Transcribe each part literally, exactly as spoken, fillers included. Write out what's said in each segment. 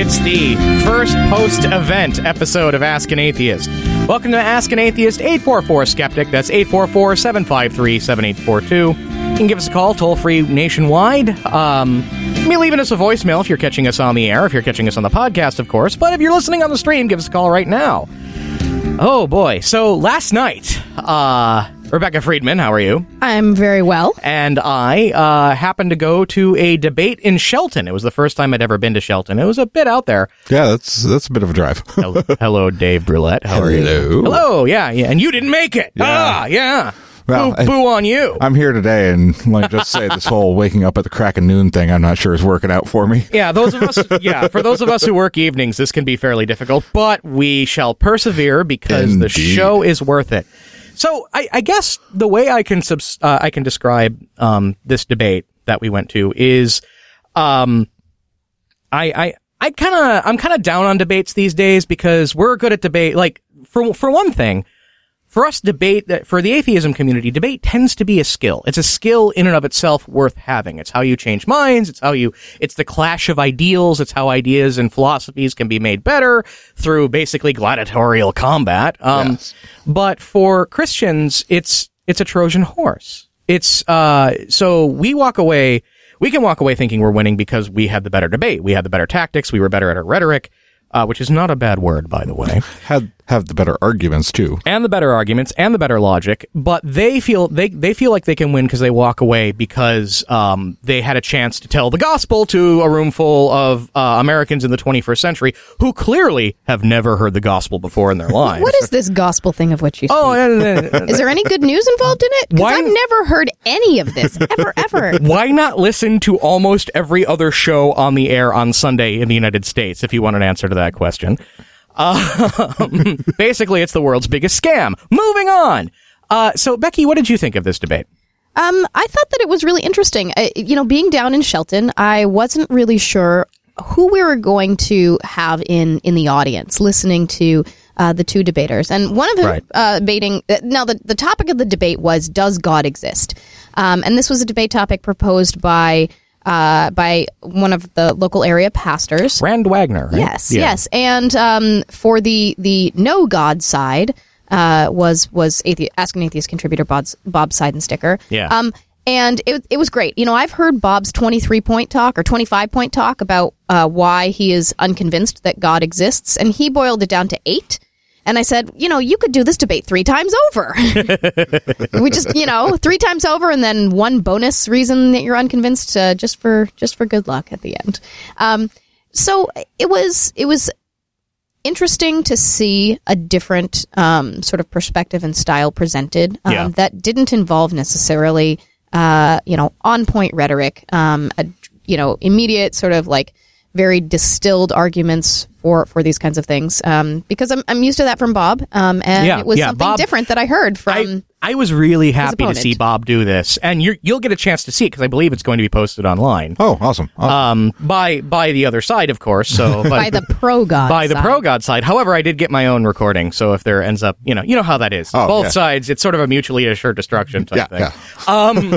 It's the first post-event episode of Ask an Atheist. Welcome to Ask an Atheist, eight four four skeptic. That's eight four four, seven five three, seven eight four two. You can give us a call, toll-free nationwide. Um, you may leaving us a voicemail if you're catching us on the air, if you're catching us on the podcast, of course. But if you're listening on the stream, give us a call right now. Oh, boy. So last night, uh, Rebecca Friedman, how are you? I'm very well. And I uh, happened to go to a debate in Shelton. It was the first time I'd ever been to Shelton. It was a bit out there. Yeah, that's that's a bit of a drive. hello, hello, Dave Brulette. How hello. are you? Hello. Yeah, yeah. And you didn't make it. Yeah. Ah, yeah. Well, boo, boo on you. I'm here today, and let me just say this whole waking up at the crack of noon thing, I'm not sure is working out for me. Yeah, those of us. Yeah, for those of us who work evenings, this can be fairly difficult, but we shall persevere because Indeed. the show is worth it. So, I, I guess the way I can subs- uh, I can describe um, this debate that we went to is, um, I I I kind of I'm kind of down on debates these days because we're good at debate. Like for for one thing. For us, debate, that for the atheism community, debate tends to be a skill. It's a skill in and of itself worth having. It's how you change minds. It's how you, it's the clash of ideals. It's how ideas and philosophies can be made better through basically gladiatorial combat. Um, yes. But for Christians, it's, it's a Trojan horse. It's, uh, so we walk away, we can walk away thinking we're winning because we had the better debate. We had the better tactics. We were better at our rhetoric, uh, which is not a bad word, by the way. Had have the better arguments too, and the better arguments and the better logic. But they feel they they feel like they can win because they walk away because um they had a chance to tell the gospel to a room full of uh, Americans in the twenty-first century who clearly have never heard the gospel before in their lives. What is this gospel thing of which you speak? Oh, uh, uh, is there any good news involved in it? Because Why- I've never heard any of this ever, ever. why not listen to almost every other show on the air on Sunday in the United States? If you want an answer to that question. Um, basically, it's the world's biggest scam. Moving on. Uh, so, Becky, what did you think of this debate? Um, I thought that it was really interesting. I, you know, being down in Shelton, I wasn't really sure who we were going to have in, in the audience listening to uh, the two debaters. And one of them Right. uh, debating, uh, now the, the topic of the debate was, does God exist? Um, and this was a debate topic proposed by Uh, by one of the local area pastors. Rand Wagner, right? Yes, Yeah. yes. And um, for the the no God side uh, was was athe- Ask an Atheist contributor Bob's, Bob Seidensticker. Yeah. Um, and it it was great. You know, I've heard Bob's twenty-three point talk or twenty-five point talk about uh, why he is unconvinced that God exists, and he boiled it down to eight. And I said, you know, you could do this debate three times over. We just, you know, three times over, and then one bonus reason that you're unconvinced, uh, just for just for good luck at the end. Um, so it was it was interesting to see a different um, sort of perspective and style presented um, Yeah. that didn't involve necessarily, uh, you know, on point rhetoric, um, a, you know, immediate sort of like very distilled arguments for, for these kinds of things, um, because I'm I'm used to that from Bob, um, and Yeah, it was yeah, something Bob- different that I heard from. I, I was really happy to opponent. see Bob do this, and you're, you'll get a chance to see it because I believe it's going to be posted online. Oh, awesome! awesome. Um, by by the other side, of course. So but, by the pro God by the side. pro God side. However, I did get my own recording, so if there ends up, you know, you know how that is. Oh, Both yeah. sides, it's sort of a mutually assured destruction type Yeah, thing. Um,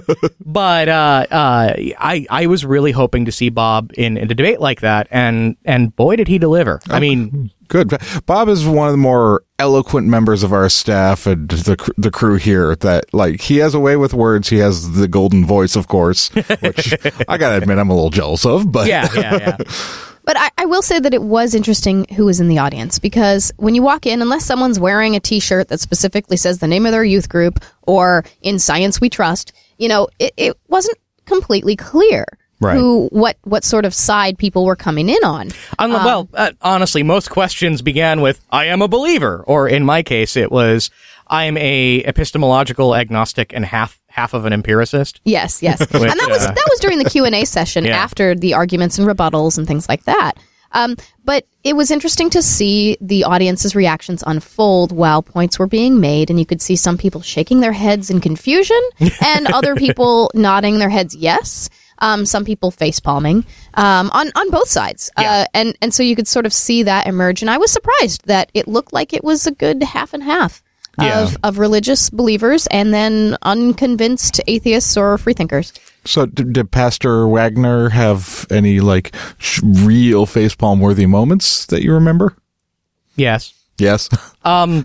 but uh, uh, I I was really hoping to see Bob in, in a debate like that, and and boy did he deliver. I mean. Good. Bob is one of the more eloquent members of our staff and the cr- the crew here. That like he has a way with words. He has the golden voice, of course, which I gotta admit I'm a little jealous of. But Yeah, yeah, yeah. But I, I will say that it was interesting who was in the audience, because when you walk in, unless someone's wearing a T-shirt that specifically says the name of their youth group or "In Science We Trust," you know, it, it wasn't completely clear. Right. Who, what, what sort of side people were coming in on? Um, well, uh, honestly, most questions began with "I am a believer," or in my case, it was "I am a epistemological agnostic and half half of an empiricist." Yes, yes, Which, and that was uh, that was during the Q and A session Yeah. after the arguments and rebuttals and things like that. Um, but it was interesting to see the audience's reactions unfold while points were being made, and you could see some people shaking their heads in confusion, and other people nodding their heads yes. Um, some people face palming um, on on both sides, Yeah. uh, and and so you could sort of see that emerge. And I was surprised that it looked like it was a good half and half Yeah. of of religious believers and then unconvinced atheists or freethinkers. So did, did Pastor Wagner have any like sh- real facepalm worthy moments that you remember? Yes. Yes. Um,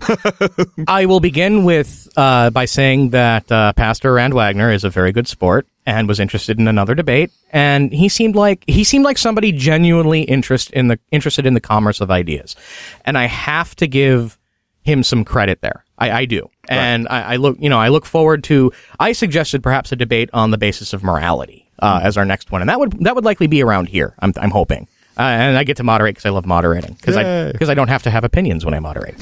I will begin with uh, by saying that uh, Pastor Rand Wagner is a very good sport and was interested in another debate, and he seemed like he seemed like somebody genuinely interest in the interested in the commerce of ideas, and I have to give him some credit there. I, I do, and right. I, I look you know I look forward to. I suggested perhaps a debate on the basis of morality uh, mm. as our next one, and that would that would likely be around here. I'm I'm hoping. Uh, and I get to moderate because I love moderating because I because I don't have to have opinions when I moderate.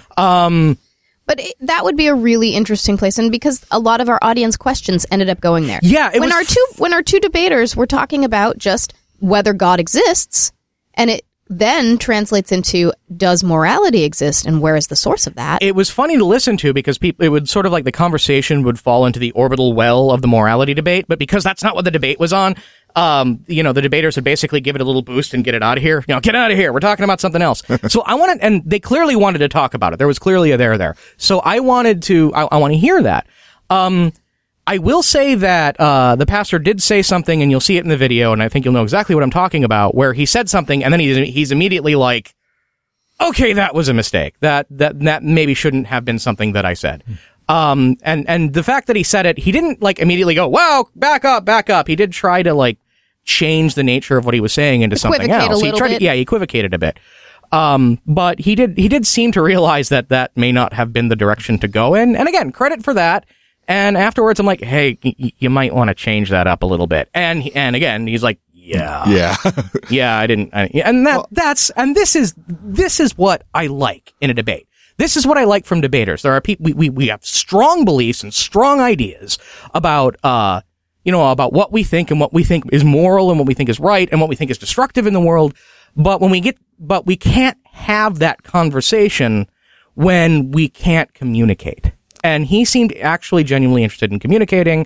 um, but it, that would be a really interesting place, and because a lot of our audience questions ended up going there. Yeah, it when was our two when our two debaters were talking about just whether God exists, and it then translates into does morality exist, and where is the source of that? It was funny to listen to because people it would sort of like the conversation would fall into the orbital well of the morality debate, but because that's not what the debate was on. Um, you know, the debaters would basically give it a little boost and get it out of here. You know, get out of here. We're talking about something else. So I wanted, and they clearly wanted to talk about it. There was clearly a there there. So I wanted to, I, I want to hear that. Um, I will say that, uh, the pastor did say something, and you'll see it in the video, and I think you'll know exactly what I'm talking about, where he said something, and then he's, he's immediately like, okay, that was a mistake. That, that, that maybe shouldn't have been something that I said. Um, and, and the fact that he said it, he didn't like immediately go, wow, back up, back up. He did try to like change the nature of what he was saying into something else. He tried bit. to, yeah, he equivocated a bit. Um, but he did, he did seem to realize that that may not have been the direction to go in. And again, credit for that. And afterwards, I'm like, hey, y- you might want to change that up a little bit. And, and again, he's like, yeah, yeah, yeah, I didn't, I, and that, well, that's, and this is, this is what I like in a debate. This is what I like from debaters. There are people, we, we, we have strong beliefs and strong ideas about, uh, you know, about what we think and what we think is moral and what we think is right and what we think is destructive in the world. But when we get, but we can't have that conversation when we can't communicate. And he seemed actually genuinely interested in communicating.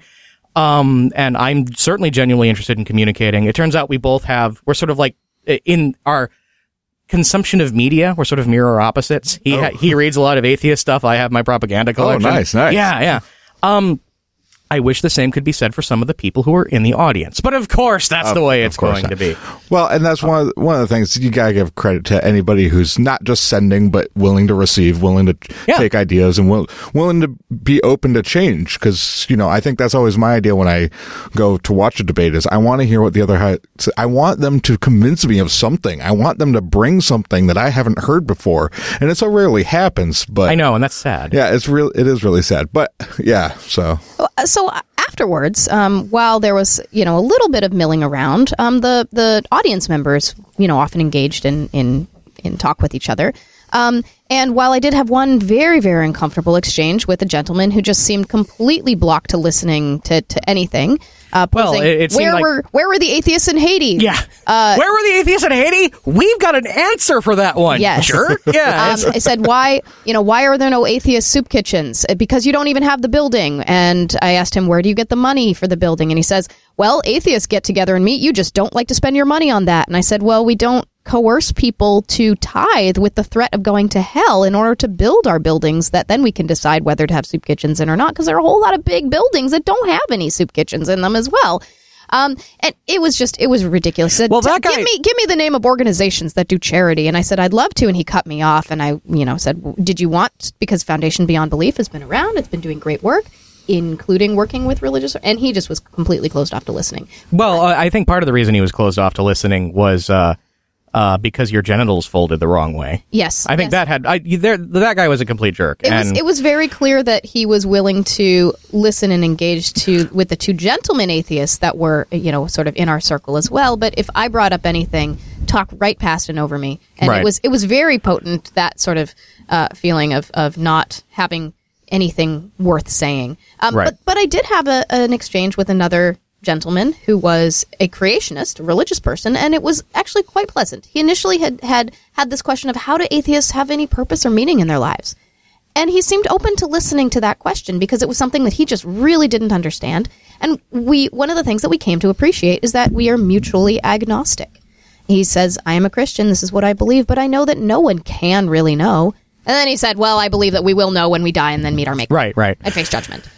Um, and I'm certainly genuinely interested in communicating. It turns out we both have, we're sort of like in our consumption of media, we're sort of mirror opposites. He, oh. ha- he reads a lot of atheist stuff. I have my propaganda collection. Oh, nice, nice. Yeah, yeah. Um, I wish the same could be said for some of the people who are in the audience. But of course, that's of, the way it's going not. to be. Well, and that's one of the, one of the things you gotta give credit to anybody who's not just sending, but willing to receive, willing to yeah. take ideas, and will, willing to be open to change. Because you know, I think that's always my idea when I go to watch a debate. Is I want to hear what the other ha- I want them to convince me of something. I want them to bring something that I haven't heard before, and it so rarely happens. But I know, and that's sad. Yeah, it's real. It is really sad. But yeah, so so. Afterwards, um, while there was, you know, a little bit of milling around, um, the the audience members, you know, often engaged in in, in talk with each other. Um, and while I did have one very, very uncomfortable exchange with a gentleman who just seemed completely blocked to listening to, to anything, uh, posing, well, it, it where like, were where were the atheists in Haiti? Yeah, uh, where were the atheists in Haiti? We've got an answer for that one. Yes, sure. Yeah, um, I said, why, you know, why are there no atheist soup kitchens? Because you don't even have the building. And I asked him, where do you get the money for the building? And he says, well, atheists get together and meet. You just don't like to spend your money on that. And I said, well, we don't coerce people to tithe with the threat of going to hell in order to build our buildings that then we can decide whether to have soup kitchens in or not, because there are a whole lot of big buildings that don't have any soup kitchens in them as well. Um, and it was just, it was ridiculous. He said, well, that guy, give me, give me the name of organizations that do charity. And I said, I'd love to. And he cut me off. And I, you know, said, did you want, because Foundation Beyond Belief has been around, it's been doing great work, including working with religious, and he just was completely closed off to listening. Well, uh, I think part of the reason he was closed off to listening was, uh, Uh, because your genitals folded the wrong way. Yes, I think yes. that had I, there. That guy was a complete jerk. It and was. It was very clear that he was willing to listen and engage to with the two gentlemen atheists that were, you know, sort of in our circle as well. But if I brought up anything, talk right past and over me, and right. it was it was very potent, that sort of uh, feeling of of not having anything worth saying. Um, right. But but I did have a, an exchange with another gentleman who was a creationist, a religious person, and it was actually quite pleasant. He initially had, had had this question of how do atheists have any purpose or meaning in their lives? And he seemed open to listening to that question because it was something that he just really didn't understand. And we one of the things that we came to appreciate is that we are mutually agnostic. He says, I am a Christian, this is what I believe, but I know that no one can really know. And then he said, well, I believe that we will know when we die and then meet our maker. Right, right. And face judgment.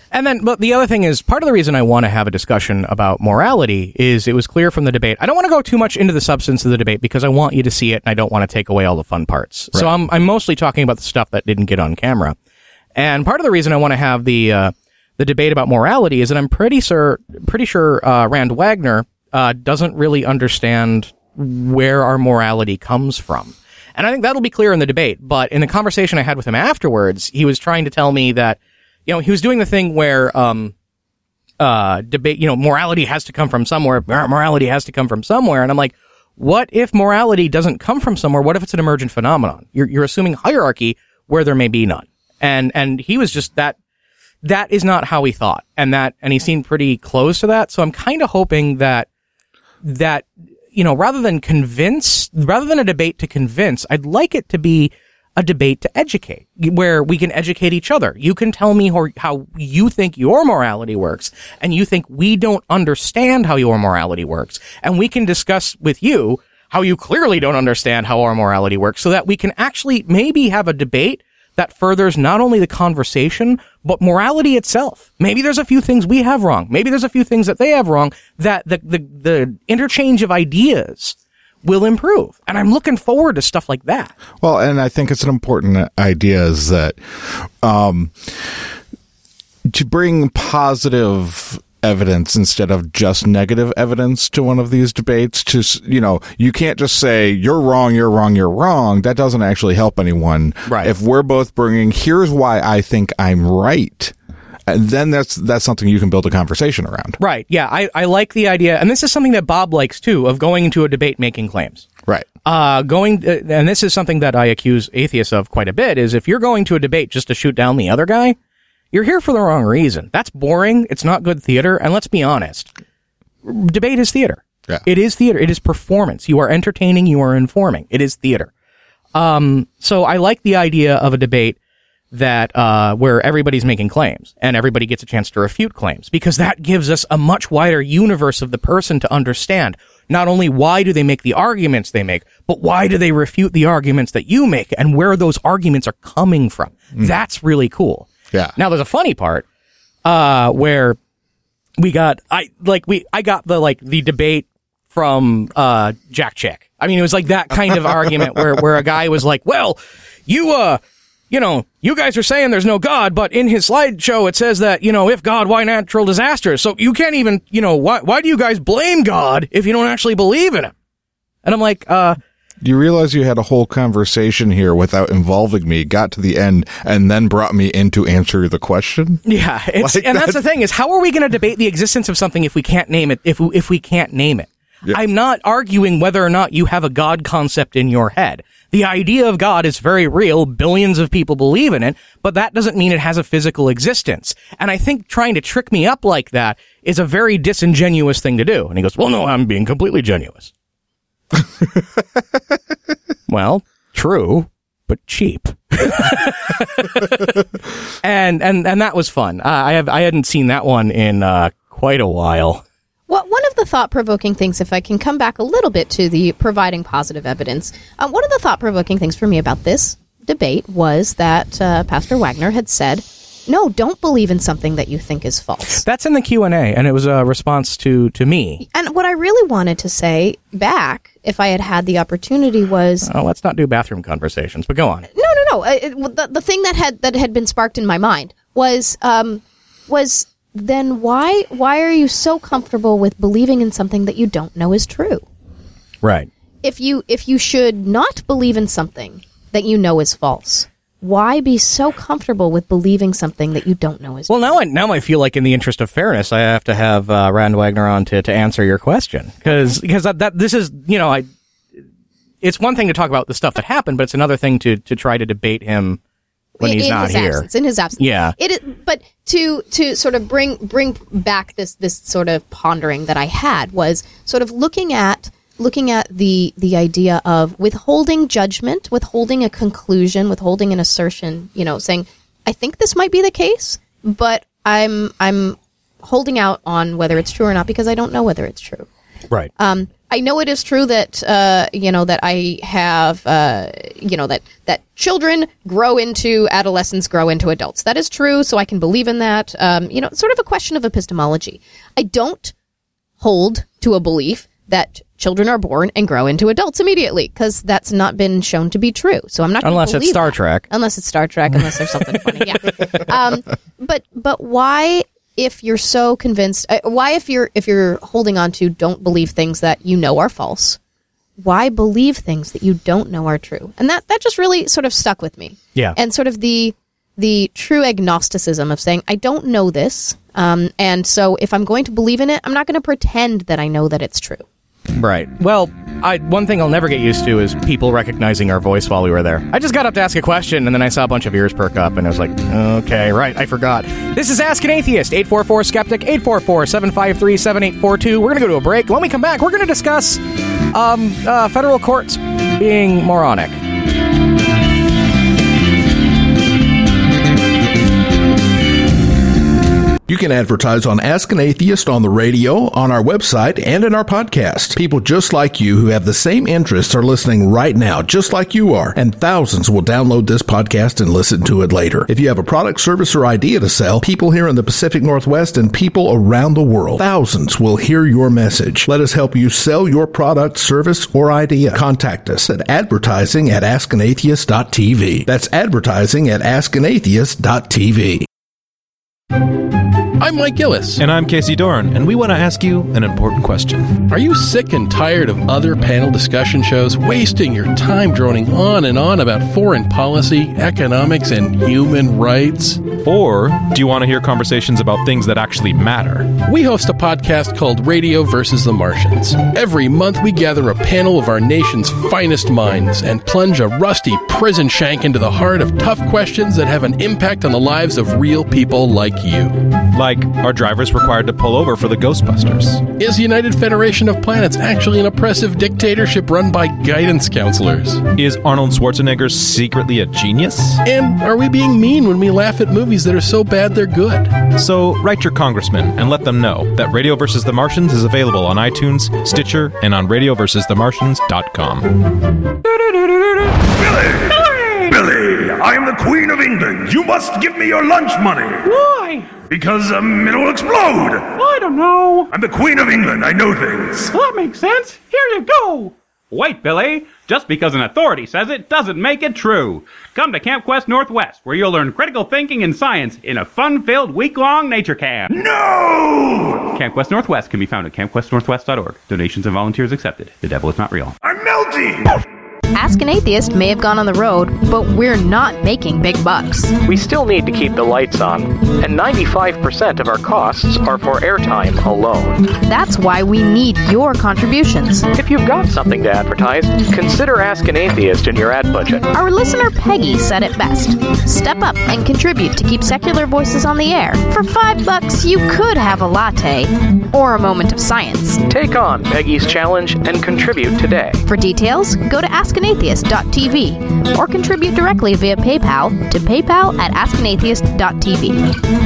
And then, but the other thing is, part of the reason I want to have a discussion about morality is it was clear from the debate. I don't want to go too much into the substance of the debate because I want you to see it and I don't want to take away all the fun parts. Right. So I'm, I'm mostly talking about the stuff that didn't get on camera. And part of the reason I want to have the, uh, the debate about morality is that I'm pretty sure, pretty sure, uh, Rand Wagner, uh, doesn't really understand where our morality comes from. And I think that'll be clear in the debate. But in the conversation I had with him afterwards, he was trying to tell me that, you know, he was doing the thing where, um, uh, debate, you know, morality has to come from somewhere. Morality has to come from somewhere. And I'm like, what if morality doesn't come from somewhere? What if it's an emergent phenomenon? You're, you're assuming hierarchy where there may be none. And, and he was just that, that is not how he thought. And that, and he seemed pretty close to that. So I'm kind of hoping that, that, you know, rather than convince, rather than a debate to convince, I'd like it to be a debate to educate, where we can educate each other. You can tell me how, how you think your morality works, and you think we don't understand how your morality works, and we can discuss with you how you clearly don't understand how our morality works, so that we can actually maybe have a debate that furthers not only the conversation, but morality itself. Maybe there's a few things we have wrong. Maybe there's a few things that they have wrong, that the, the, the interchange of ideas will improve. And I'm looking forward to stuff like that. Well, and I think it's an important idea is that, um, to bring positive evidence instead of just negative evidence to one of these debates, to, you know, you can't just say you're wrong, you're wrong, you're wrong. That doesn't actually help anyone. Right. If we're both bringing, here's why I think I'm right. And then that's that's something you can build a conversation around. Right. Yeah, I, I like the idea. And this is something that Bob likes, too, of going into a debate making claims. Right. Uh, going, uh, and this is something that I accuse atheists of quite a bit, is if you're going to a debate just to shoot down the other guy, you're here for the wrong reason. That's boring. It's not good theater. And let's be honest. Debate is theater. Yeah. It is theater. It is performance. You are entertaining. You are informing. It is theater. Um, so I like the idea of a debate that, uh, where everybody's making claims and everybody gets a chance to refute claims, because that gives us a much wider universe of the person to understand. Not only why do they make the arguments they make, but why do they refute the arguments that you make and where those arguments are coming from. Mm. That's really cool. Yeah. Now there's a funny part, uh, where we got, I, like, we, I got the, like, the debate from, uh, Jack Chick. I mean, it was like that kind of argument where, where a guy was like, well, you, uh, you know, you guys are saying there's no God, but in his slideshow it says that, you know, if God, why natural disasters? So you can't even, you know, why, why do you guys blame God if you don't actually believe in him? And I'm like, uh, you realize you had a whole conversation here without involving me, got to the end, and then brought me in to answer the question? Yeah. It's, like and that. That's the thing, is how are we going to debate the existence of something if we can't name it, if we, if we can't name it? Yep. I'm not arguing whether or not you have a God concept in your head. The idea of God is very real. Billions of people believe in it, but that doesn't mean it has a physical existence. And I think trying to trick me up like that is a very disingenuous thing to do. And he goes, well, no, I'm being completely genuous. Well, true, but cheap. and, and, and that was fun. Uh, I have, I hadn't seen that one in, uh, quite a while. Well, one of the thought-provoking things, if I can come back a little bit to the providing positive evidence, um, one of the thought-provoking things for me about this debate was that uh, Pastor Wagner had said, no, don't believe in something that you think is false. That's in the Q and A, and it was a response to, to me. And what I really wanted to say back, if I had had the opportunity, was... Oh, let's not do bathroom conversations, but go on. No, no, no. Uh, it, the, the thing that had that had been sparked in my mind was um, was... then why why are you so comfortable with believing in something that you don't know is true? Right. If you if you should not believe in something that you know is false, why be so comfortable with believing something that you don't know is well, true? Well, now I now I feel like in the interest of fairness, I have to have uh, Rand Wagner on to, to answer your question, because because that, that this is, you know, I it's one thing to talk about the stuff that happened, but it's another thing to to try to debate him when he's in not his here. Absence, in his absence. Yeah. It is, but to to sort of bring bring back this this sort of pondering that I had was sort of looking at looking at the the idea of withholding judgment, withholding a conclusion, withholding an assertion, you know, saying, I think this might be the case, but I'm I'm holding out on whether it's true or not because I don't know whether it's true. Right. Um, I know it is true that, uh, you know, that I have, uh, you know, that, that children grow into adolescents, grow into adults. That is true, so I can believe in that. Um, you know, it's sort of a question of epistemology. I don't hold to a belief that children are born and grow into adults immediately, because that's not been shown to be true. So I'm not gonna Unless it's believe Star that. Trek. Unless it's Star Trek, unless there's something funny. Yeah. Um, but but why, if you're so convinced, uh, why if you're if you're holding on to don't believe things that you know are false, why believe things that you don't know are true? And that that just really sort of stuck with me. Yeah. And sort of the the true agnosticism of saying, I don't know this, um, and so if I'm going to believe in it, I'm not going to pretend that I know that it's true. Right. Well, I, one thing I'll never get used to is people recognizing our voice while we were there. I just got up to ask a question, and then I saw a bunch of ears perk up, and I was like, okay, right, I forgot. This is Ask an Atheist, eight four four skeptic, eight four four, seven five three, seven eight four two. We're going to go to a break. When we come back, we're going to discuss um, uh, federal courts being moronic. You can advertise on Ask an Atheist on the radio, on our website, and in our podcast. People just like you who have the same interests are listening right now, just like you are, and thousands will download this podcast and listen to it later. If you have a product, service, or idea to sell, people here in the Pacific Northwest and people around the world, thousands will hear your message. Let us help you sell your product, service, or idea. Contact us at advertising at ask an atheist dot t v. That's advertising at ask an atheist dot t v. I'm Mike Gillis. And I'm Casey Doran, and we want to ask you an important question. Are you sick and tired of other panel discussion shows wasting your time droning on and on about foreign policy, economics, and human rights? Or do you want to hear conversations about things that actually matter? We host a podcast called Radio versus the Martians. Every month we gather a panel of our nation's finest minds and plunge a rusty prison shank into the heart of tough questions that have an impact on the lives of real people like you. Like, are drivers required to pull over for the Ghostbusters? Is the United Federation of Planets actually an oppressive dictatorship run by guidance counselors? Is Arnold Schwarzenegger secretly a genius? And are we being mean when we laugh at movies that are so bad they're good? So write your congressman and let them know that Radio versus the Martians is available on iTunes, Stitcher, and on radio versus the martians dot com. Billy! Billy, I am the Queen of England. You must give me your lunch money. Why? Because um, it'll explode. I don't know. I'm the Queen of England. I know things. Well, that makes sense. Here you go. Wait, Billy. Just because an authority says it doesn't make it true. Come to Camp Quest Northwest, where you'll learn critical thinking and science in a fun-filled week-long nature camp. No! Camp Quest Northwest can be found at camp quest northwest dot org. Donations and volunteers accepted. The devil is not real. I'm melting! Ask an Atheist may have gone on the road, but we're not making big bucks. We still need to keep the lights on, and ninety-five percent of our costs are for airtime alone. That's why we need your contributions. If you've got something to advertise, consider Ask an Atheist in your ad budget. Our listener Peggy said it best. Step up and contribute to keep secular voices on the air. For five bucks, you could have a latte or a moment of science. Take on Peggy's challenge and contribute today. For details, go to ask an atheist dot t v or contribute directly via PayPal to paypal at ask an atheist dot t v.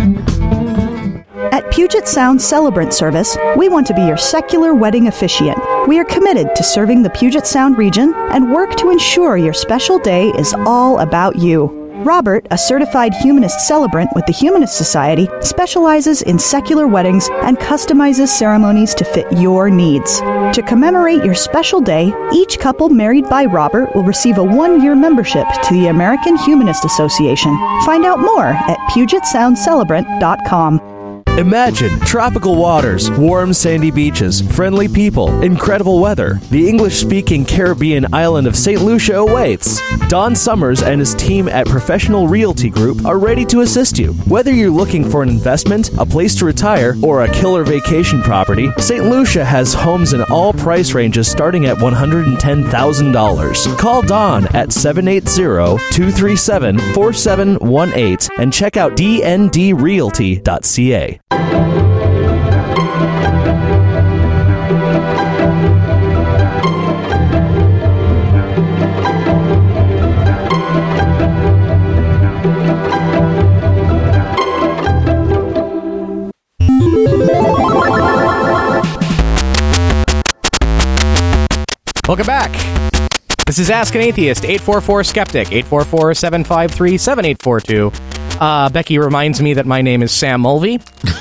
At Puget Sound Celebrant Service, we want to be your secular wedding officiant. We are committed to serving the Puget Sound region and work to ensure your special day is all about you. Robert, a certified humanist celebrant with the Humanist Society, specializes in secular weddings and customizes ceremonies to fit your needs. To commemorate your special day, each couple married by Robert will receive a one-year membership to the American Humanist Association. Find out more at puget sound celebrant dot com. Imagine tropical waters, warm sandy beaches, friendly people, incredible weather. The English-speaking Caribbean island of Saint Lucia awaits. Don Summers and his team at Professional Realty Group are ready to assist you. Whether you're looking for an investment, a place to retire, or a killer vacation property, Saint Lucia has homes in all price ranges starting at one hundred ten thousand dollars. Call Don at seven eight zero, two three seven, four seven one eight and check out d n d realty dot c a. Welcome back. This is Ask an Atheist, eight four four Skeptic, eight four four, seven five three, seven eight four two. Uh, Becky reminds me that my name is Sam Mulvey.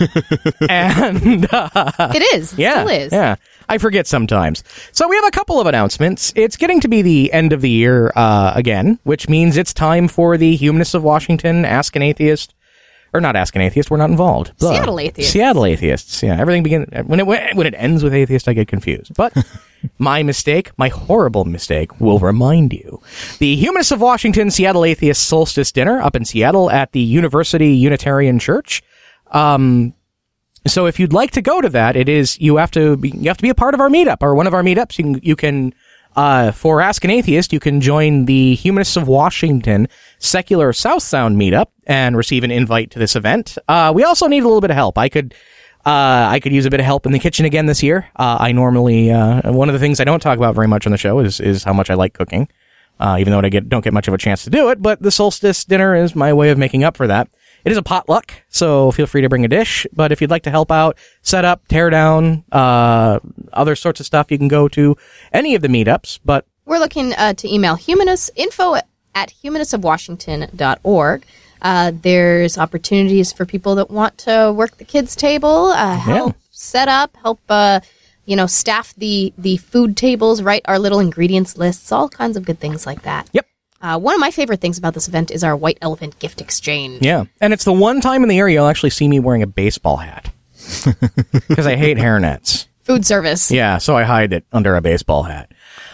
and uh, It is. It yeah, still is. Yeah. I forget sometimes. So we have a couple of announcements. It's getting to be the end of the year uh, again, which means it's time for the Humanists of Washington, Ask an Atheist. Or not Ask an Atheist, we're not involved. Blah. Seattle Atheists. Seattle Atheists, yeah. Everything begins... When it, when it ends with Atheist, I get confused. But my mistake, my horrible mistake, will remind you. The Humanists of Washington Seattle Atheist Solstice Dinner up in Seattle at the University Unitarian Church. Um... So if you'd like to go to that, it is, you have to be, you have to be a part of our meetup, or one of our meetups. You can, you can, uh, for Ask an Atheist, you can join the Humanists of Washington Secular South Sound meetup and receive an invite to this event. Uh, we also need a little bit of help. I could, uh, I could use a bit of help in the kitchen again this year. Uh, I normally, uh, one of the things I don't talk about very much on the show is, is how much I like cooking. Uh, even though I get, don't get much of a chance to do it, but the solstice dinner is my way of making up for that. It is a potluck, so feel free to bring a dish. But if you'd like to help out, set up, tear down, uh, other sorts of stuff, you can go to any of the meetups. But we're looking uh, to email humanists, info at humanists of washington dot org. Uh, there's opportunities for people that want to work the kids' table, uh, help yeah. set up, help, uh, you know, staff the, the food tables, write our little ingredients lists, all kinds of good things like that. Yep. Uh, one of my favorite things about this event is our White Elephant gift exchange. Yeah, and it's the one time in the year you'll actually see me wearing a baseball hat. Because I hate hairnets. Food service. Yeah, so I hide it under a baseball hat.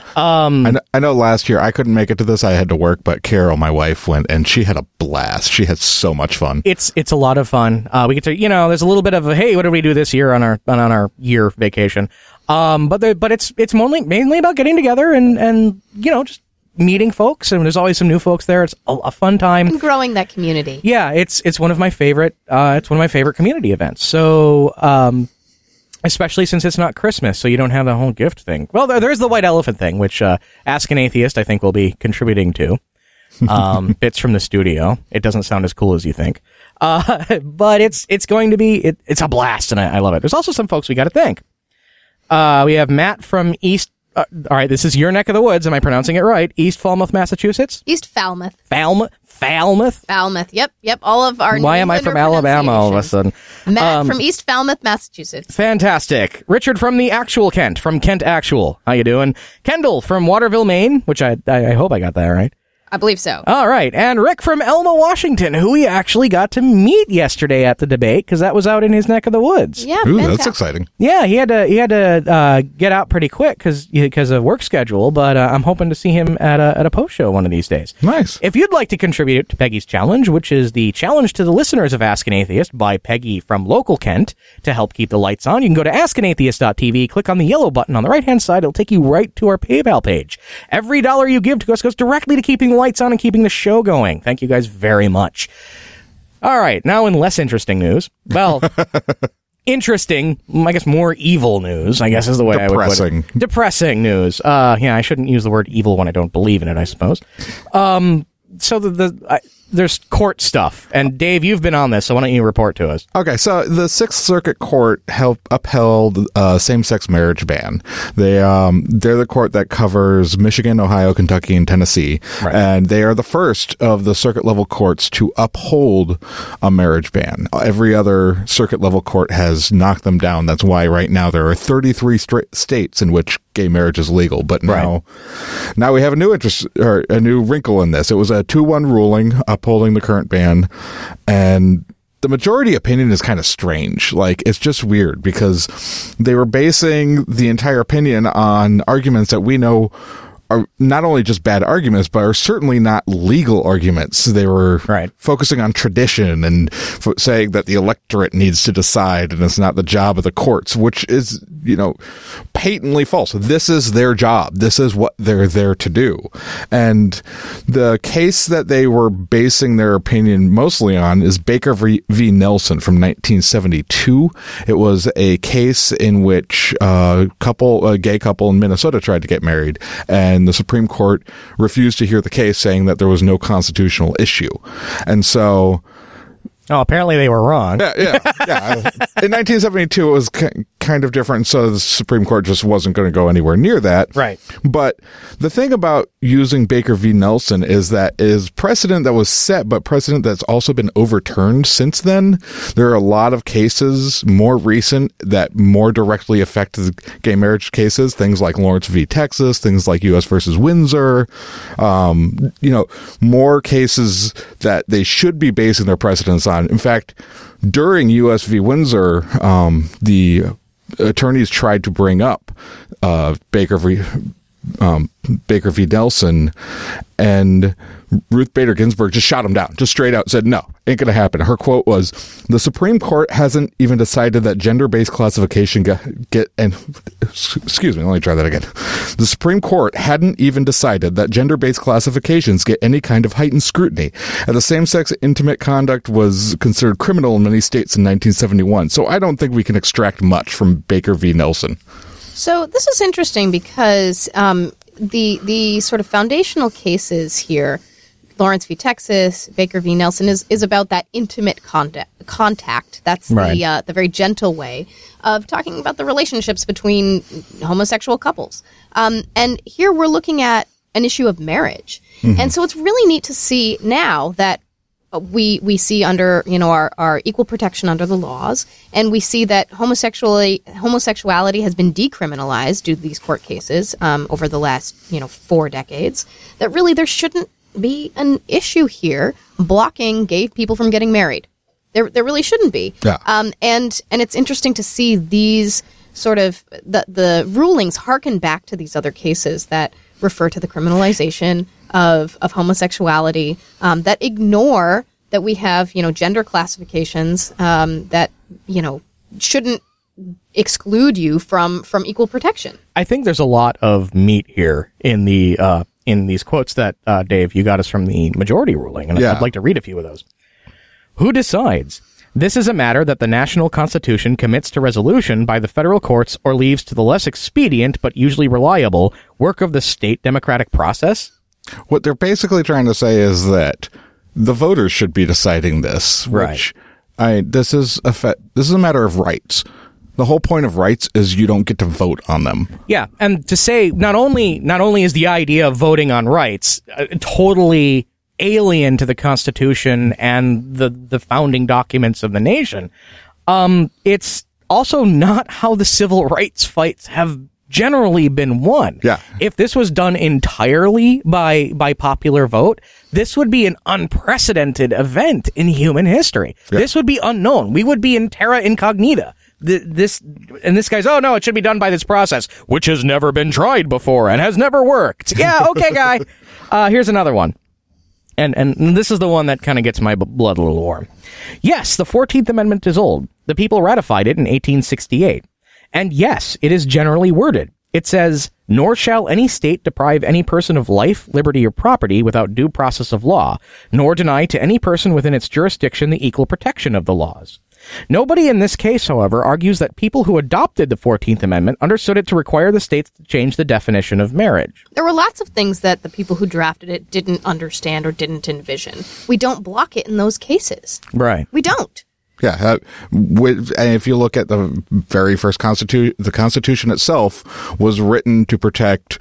Um, I, know, I know last year I couldn't make it to this. I had to work, but Carol, my wife, went, and she had a blast. She had so much fun. It's it's a lot of fun. Uh, we get to, you know, there's a little bit of a, hey, what did we do this year on our on our year vacation? Um, but the, but it's it's mainly mainly about getting together and and you know just meeting folks, and there's always some new folks there. It's a, a fun time. And growing that community. Yeah, it's it's one of my favorite uh, it's one of my favorite community events. So, um, especially since it's not Christmas, so you don't have the whole gift thing. Well, there, there's the white elephant thing, which uh, Ask an Atheist, I think, will be contributing to. Um, bits from the studio. It doesn't sound as cool as you think, uh, but it's it's going to be it, it's a blast, and I, I love it. There's also some folks we got to thank. Uh, we have Matt from East. Uh, all right, this is your neck of the woods. Am I pronouncing it right? East Falmouth, Massachusetts? East Falmouth. Falmouth? Falmouth? Falmouth, yep, yep. All of our Why am I from Alabama all of a sudden? Matt um, from East Falmouth, Massachusetts. Fantastic. Richard from the actual Kent, from Kent Actual. How you doing? Kendall from Waterville, Maine, which I, I, I hope I got that right. I believe so. All right. And Rick from Elma, Washington, who we actually got to meet yesterday at the debate because that was out in his neck of the woods. Yeah, Ooh, that's exciting. Yeah, he had to he had to uh, get out pretty quick because because of work schedule, but uh, I'm hoping to see him at a at a post show one of these days. Nice. If you'd like to contribute to Peggy's challenge, which is the challenge to the listeners of Ask an Atheist by Peggy from local Kent to help keep the lights on, you can go to ask an atheist dot t v, click on the yellow button on the right-hand side. It'll take you right to our PayPal page. Every dollar you give to us goes directly to keeping the lights on and keeping the show going. Thank you guys very much. All right, now in less interesting news. Well, interesting, I guess more evil news, I guess is the way Depressing. I would put it. Depressing news. Uh, yeah, I shouldn't use the word evil when I don't believe in it, I suppose. Um, so the, the I, there's court stuff, and Dave, you've been on this, so why don't you report to us? Okay, so the Sixth Circuit Court help upheld uh, same-sex marriage ban. They um they're the court that covers Michigan, Ohio, Kentucky, and Tennessee, right. And they are the first of the circuit-level courts to uphold a marriage ban. Every other circuit-level court has knocked them down. That's why right now there are thirty-three st- states in which gay marriage is legal. But now, right. now we have a new interest or a new wrinkle in this. It was a two one ruling upholding the current ban, and the majority opinion is kind of strange. Like, it's just weird because they were basing the entire opinion on arguments that we know are not only just bad arguments, but are certainly not legal arguments. They were right. focusing on tradition and f- saying that the electorate needs to decide and it's not the job of the courts, which is, you know, patently false. This is their job. This is what they're there to do. And the case that they were basing their opinion mostly on is Baker v. Nelson from nineteen seventy-two. It was a case in which a couple, a gay couple in Minnesota tried to get married, and And the Supreme Court refused to hear the case, saying that there was no constitutional issue. And so Oh, apparently they were wrong. Yeah, yeah, yeah. In nineteen seventy-two, it was ki- kind of different, so the Supreme Court just wasn't going to go anywhere near that. Right. But the thing about using Baker v. Nelson is that is precedent that was set, but precedent that's also been overturned since then. There are a lot of cases, more recent, that more directly affect the gay marriage cases, things like Lawrence v. Texas, things like U S versus Windsor, um, you know, more cases that they should be basing their precedents on. In fact, during U S v. Windsor, um, the attorneys tried to bring up uh, Baker v. Um, Baker v. Nelson, and Ruth Bader Ginsburg just shot him down, just straight out said, no, ain't going to happen. Her quote was, the Supreme Court hasn't even decided that gender-based classification get, get and excuse me, let me try that again. The Supreme Court hadn't even decided that gender-based classifications get any kind of heightened scrutiny. And the same-sex intimate conduct was considered criminal in many states in nineteen seventy-one. So I don't think we can extract much from Baker v. Nelson. So this is interesting because um, the the sort of foundational cases here, Lawrence v. Texas, Baker v. Nelson, is, is about that intimate contact. contact. That's right. the uh, the very gentle way of talking about the relationships between homosexual couples. Um, and here we're looking at an issue of marriage. Mm-hmm. And so it's really neat to see now that we we see under, you know, our, our equal protection under the laws, and we see that homosexuality homosexuality has been decriminalized due to these court cases um, over the last, you know, four decades, that really there shouldn't be an issue here blocking gay people from getting married. There there really shouldn't be. Yeah. Um, and, and it's interesting to see these sort of, the, the rulings harken back to these other cases that refer to the criminalization of of homosexuality, um, that ignore that we have, you know, gender classifications um, that, you know, shouldn't exclude you from from equal protection. I think there's a lot of meat here in the uh, in these quotes that uh, Dave, you got us from the majority ruling, and yeah. I'd like to read a few of those. Who decides? This is a matter that the national constitution commits to resolution by the federal courts or leaves to the less expedient but usually reliable work of the state democratic process. What they're basically trying to say is that the voters should be deciding this. Right. Which, I this is a fa- this is a matter of rights. The whole point of rights is you don't get to vote on them. Yeah, and to say not only not only is the idea of voting on rights uh, totally alien to the Constitution and the the founding documents of the nation, um, it's also not how the civil rights fights have generally been won. Yeah. If this was done entirely by by popular vote, this would be an unprecedented event in human history. Yeah. This would be unknown. We would be in terra incognita. The, this and this guy's, oh no, it should be done by this process, which has never been tried before and has never worked. Yeah, okay, guy. Uh, here's another one. And and this is the one that kind of gets my b- blood a little warm. Yes, the fourteenth Amendment is old. The people ratified it in eighteen sixty-eight. And yes, it is generally worded. It says, nor shall any state deprive any person of life, liberty, or property without due process of law, nor deny to any person within its jurisdiction the equal protection of the laws. Nobody in this case, however, argues that people who adopted the fourteenth Amendment understood it to require the states to change the definition of marriage. There were lots of things that the people who drafted it didn't understand or didn't envision. We don't block it in those cases. Right. We don't. Yeah, uh, with, and if you look at the very first constitution, the Constitution itself was written to protect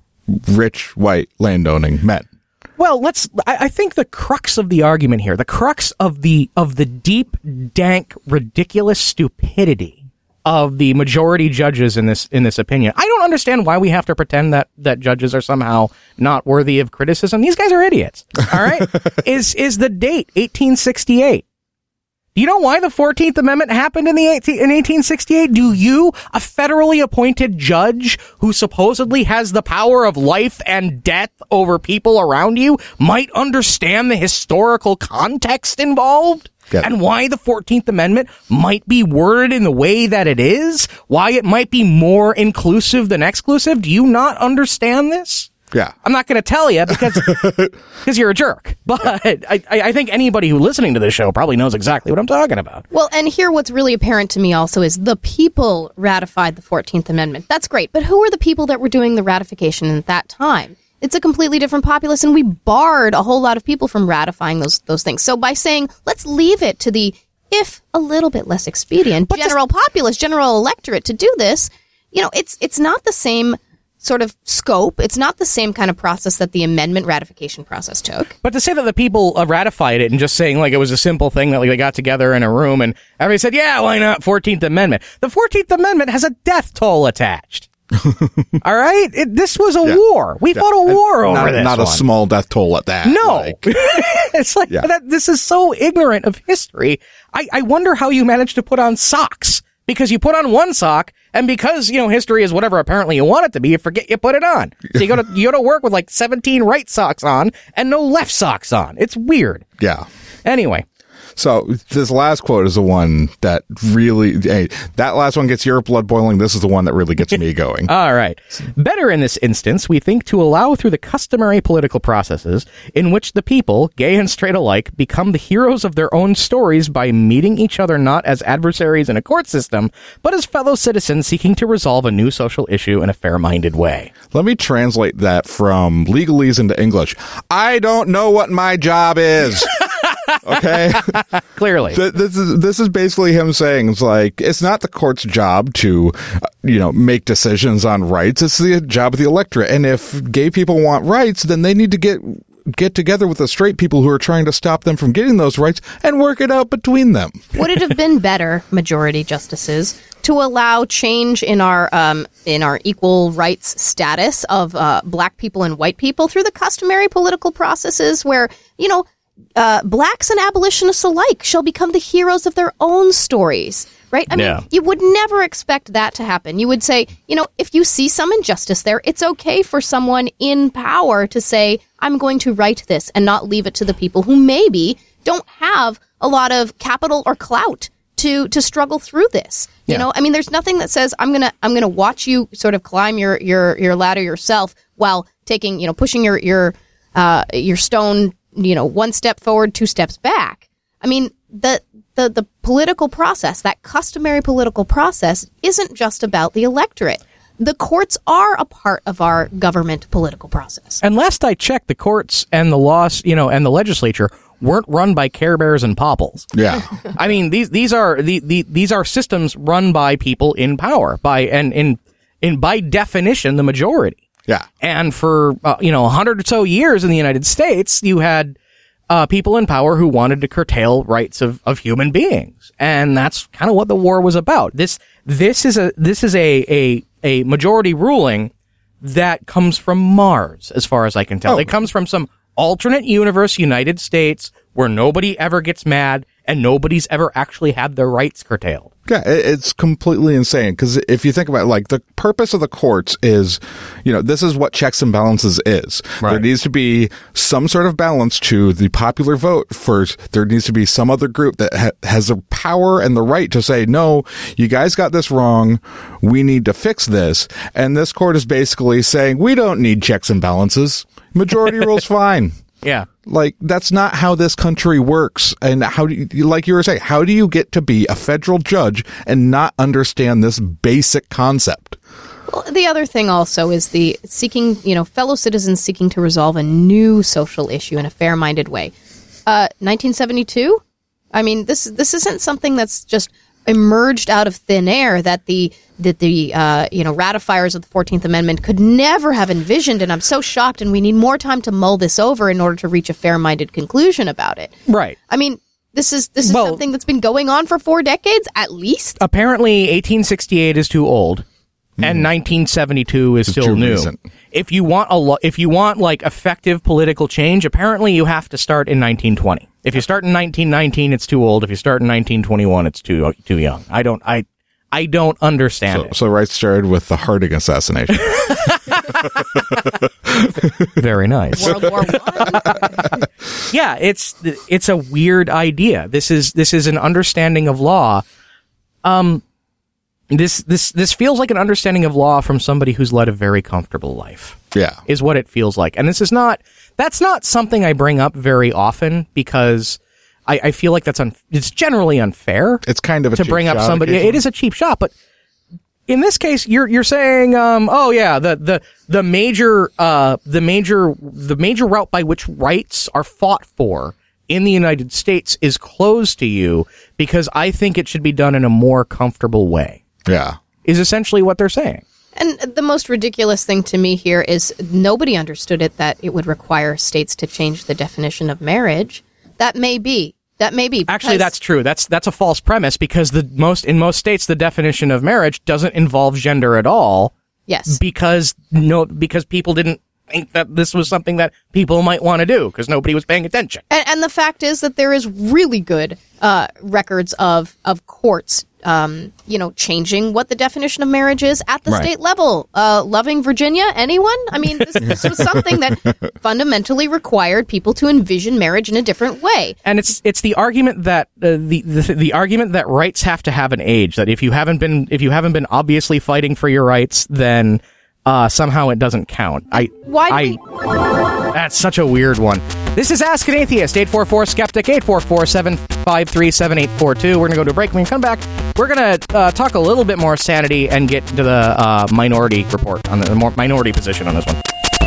rich white landowning men. Well, let's. I, I think the crux of the argument here, the crux of the of the deep, dank, ridiculous stupidity of the majority judges in this in this opinion. I don't understand why we have to pretend that that judges are somehow not worthy of criticism. These guys are idiots. All right, is is the date eighteen sixty-eight? Do you know why the fourteenth Amendment happened in the eighteen, in eighteen sixty-eight? Do you, a federally appointed judge who supposedly has the power of life and death over people around you, might understand the historical context involved? Yeah. And why the fourteenth Amendment might be worded in the way that it is? Why it might be more inclusive than exclusive? Do you not understand this? Yeah. I'm not going to tell you because because you're a jerk. But I, I think anybody who listening to this show probably knows exactly what I'm talking about. Well, and here what's really apparent to me also is the people ratified the fourteenth Amendment. That's great. But who were the people that were doing the ratification at that time? It's a completely different populace, and we barred a whole lot of people from ratifying those those things. So by saying, let's leave it to the, if a little bit less expedient, but general this- populace, general electorate to do this, you know, it's it's not the same sort of scope. It's not the same kind of process that the amendment ratification process took. But to say that the people uh, ratified it and just saying like it was a simple thing that like they got together in a room and everybody said, yeah, why not fourteenth Amendment? The fourteenth Amendment has a death toll attached. All right? It, this was a yeah. war. We yeah. fought a war and over not, this Not one. a small death toll at that. No. Like, it's like, yeah. that. This is so ignorant of history. I, I wonder how you managed to put on socks. Because you put on one sock, and because, you know, history is whatever apparently you want it to be, you forget you put it on. So you go to, you go to work with like seventeen right socks on and no left socks on. It's weird. Yeah. Anyway. So this last quote is the one that really, hey, that last one gets your blood boiling. This is the one that really gets me going. All right. Better in this instance, we think, to allow through the customary political processes in which the people, gay and straight alike, become the heroes of their own stories by meeting each other not as adversaries in a court system, but as fellow citizens seeking to resolve a new social issue in a fair-minded way. Let me translate that from legalese into English. I don't know what my job is. Okay. Clearly. Th- this is this is basically him saying it's like it's not the court's job to uh, you know make decisions on rights. It's the job of the electorate. And if gay people want rights, then they need to get get together with the straight people who are trying to stop them from getting those rights and work it out between them. Would it have been better, majority justices, to allow change in our um, in our equal rights status of uh, black people and white people through the customary political processes where, you know, Uh, blacks and abolitionists alike shall become the heroes of their own stories, right? I yeah. mean, you would never expect that to happen. You would say, you know, if you see some injustice there, it's okay for someone in power to say, I'm going to right this and not leave it to the people who maybe don't have a lot of capital or clout to to struggle through this. You yeah. know, I mean, there's nothing that says I'm gonna I'm gonna watch you sort of climb your your your ladder yourself while taking, you know, pushing your your uh your stone, you know, one step forward, two steps back. I mean, the, the, the political process, that customary political process, isn't just about the electorate. The courts are a part of our government political process. And last I checked, the courts and the laws, you know, and the legislature weren't run by Care Bears and Popples. Yeah. I mean, these, these are, the, the, these are systems run by people in power, by, and in, in, by definition, the majority. Yeah. And for, uh, you know, a hundred or so years in the United States, you had uh, people in power who wanted to curtail rights of, of human beings. And that's kind of what the war was about. This, this is a, this is a, a, a majority ruling that comes from Mars, as far as I can tell. Oh. It comes from some alternate universe United States where nobody ever gets mad and nobody's ever actually had their rights curtailed. Yeah, it's completely insane because if you think about it, like the purpose of the courts is, you know, this is what checks and balances is. Right. There needs to be some sort of balance to the popular vote. First, there needs to be some other group that ha- has the power and the right to say, no, you guys got this wrong. We need to fix this. And this court is basically saying, we don't need checks and balances. Majority rule's fine. Yeah. Like, that's not how this country works. And how do you, like you were saying, how do you get to be a federal judge and not understand this basic concept? Well, the other thing also is the seeking, you know, fellow citizens seeking to resolve a new social issue in a fair-minded way. Uh, nineteen seventy-two? I mean, this this isn't something that's just emerged out of thin air that the that the uh, you know ratifiers of the fourteenth Amendment could never have envisioned, and I'm so shocked, and we need more time to mull this over in order to reach a fair-minded conclusion about it. Right. I mean, this is this is well, something that's been going on for four decades at least. Apparently, eighteen sixty-eight is too old, mm. and nineteen seventy-two is it's still new. Recent. If you want a lo- if you want like effective political change, apparently you have to start in nineteen twenty. If you start in nineteen nineteen, it's too old. If you start in nineteen twenty-one, it's too too young. I don't I I don't understand so, it. So right started with the Harding assassination. Very nice. World War One. Yeah, it's it's a weird idea. This is this is an understanding of law. Um, this this this feels like an understanding of law from somebody who's led a very comfortable life. Yeah, is what it feels like. And this is not. That's not something I bring up very often because I, I feel like that's un, it's generally unfair. It's kind of a to cheap bring up shot somebody. It is a cheap shot, but in this case, you're you're saying, um, oh yeah, the the the major uh the major the major route by which rights are fought for in the United States is closed to you because I think it should be done in a more comfortable way. Yeah, is essentially what they're saying. And the most ridiculous thing to me here is nobody understood it that it would require states to change the definition of marriage. That may be. That may be. Actually, that's true. That's that's a false premise because the most in most states the definition of marriage doesn't involve gender at all. Yes. Because no because people didn't think that this was something that people might want to do because nobody was paying attention. And, and the fact is that there is really good uh, records of of courts Um, you know, changing what the definition of marriage is at the Right. state level. Uh, loving Virginia, anyone? I mean, this, this was something that fundamentally required people to envision marriage in a different way. And it's it's the argument that uh, the, the the argument that rights have to have an age. That if you haven't been if you haven't been obviously fighting for your rights, then uh, somehow it doesn't count. I Why do I we- that's such a weird one. This is Ask an Atheist, eight four four skeptic, eight four four, seven five three, seven eight four two. We're going to go to a break. When we come back, we're going to uh, talk a little bit more sanity and get to the uh, minority report, on the, the more minority position on this one.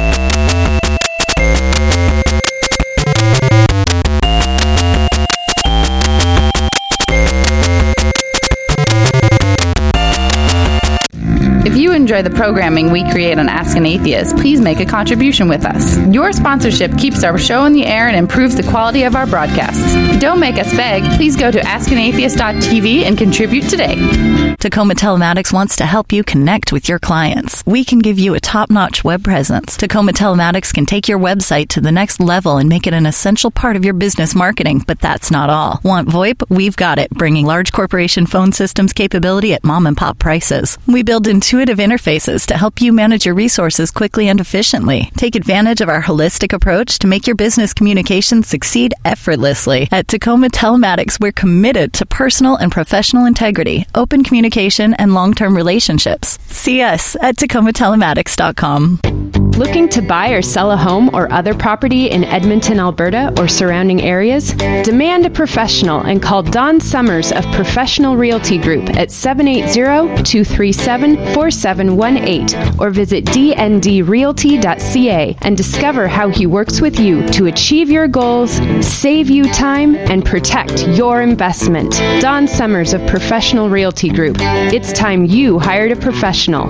If you enjoy the programming we create on Ask an Atheist, please make a contribution with us. Your sponsorship keeps our show in the air and improves the quality of our broadcasts. Don't make us beg. Please go to ask an atheist dot t v and contribute today. Tacoma Telematics wants to help you connect with your clients. We can give you a top-notch web presence. Tacoma Telematics can take your website to the next level and make it an essential part of your business marketing, but that's not all. Want VoIP? We've got it, bringing large corporation phone systems capability at mom-and-pop prices. We build intuitive interfaces to help you manage your resources quickly and efficiently. Take advantage of our holistic approach to make your business communications succeed effortlessly. At Tacoma Telematics, we're committed to personal and professional integrity, open communication, and long-term relationships. See us at tacoma telematics dot com. Looking to buy or sell a home or other property in Edmonton, Alberta, or surrounding areas? Demand a professional and call Don Summers of Professional Realty Group at seven eight zero, two three seven, four seven one eight or visit d n d realty dot c a and discover how he works with you to achieve your goals, save you time, and protect your investment. Don Summers of Professional Realty Group. It's time you hired a professional.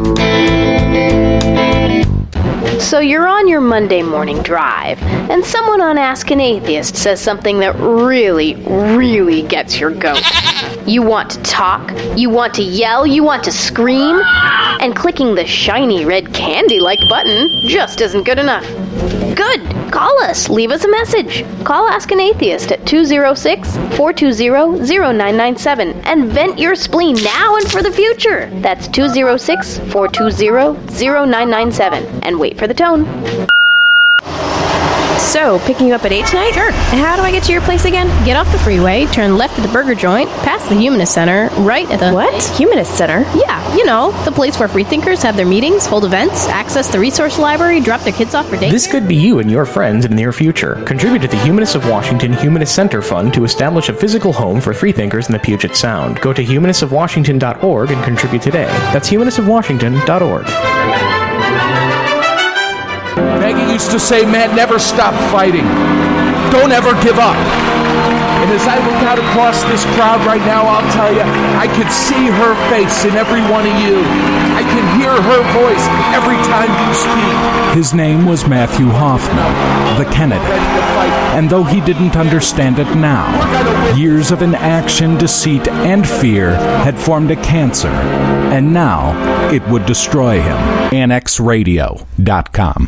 So you're on your Monday morning drive, and someone on Ask an Atheist says something that really, really gets your goat. You want to talk, you want to yell, you want to scream, and clicking the shiny red candy-like button just isn't good enough. Good! Call us, leave us a message. Call Ask an Atheist at two oh six, four two zero, zero nine nine seven and vent your spleen now and for the future. That's two oh six, four two zero, zero nine nine seven and wait for the tone. So, picking you up at eight tonight? Sure. And how do I get to your place again? Get off the freeway, turn left at the burger joint, past the Humanist Center, right at the... What? Humanist Center? Yeah, you know, the place where freethinkers have their meetings, hold events, access the resource library, drop their kids off for daycare. This could be you and your friends in the near future. Contribute to the Humanists of Washington Humanist Center Fund to establish a physical home for freethinkers in the Puget Sound. Go to humanists of washington dot org and contribute today. That's humanists of washington dot org. Maggie used to say, man, never stop fighting. Don't ever give up. And as I look out across this crowd right now, I'll tell you, I can see her face in every one of you. I can hear her voice every time you speak. His name was Matthew Hoffman, the Kennedy. And though he didn't understand it now, years of inaction, deceit, and fear had formed a cancer, and now it would destroy him. annex radio dot com.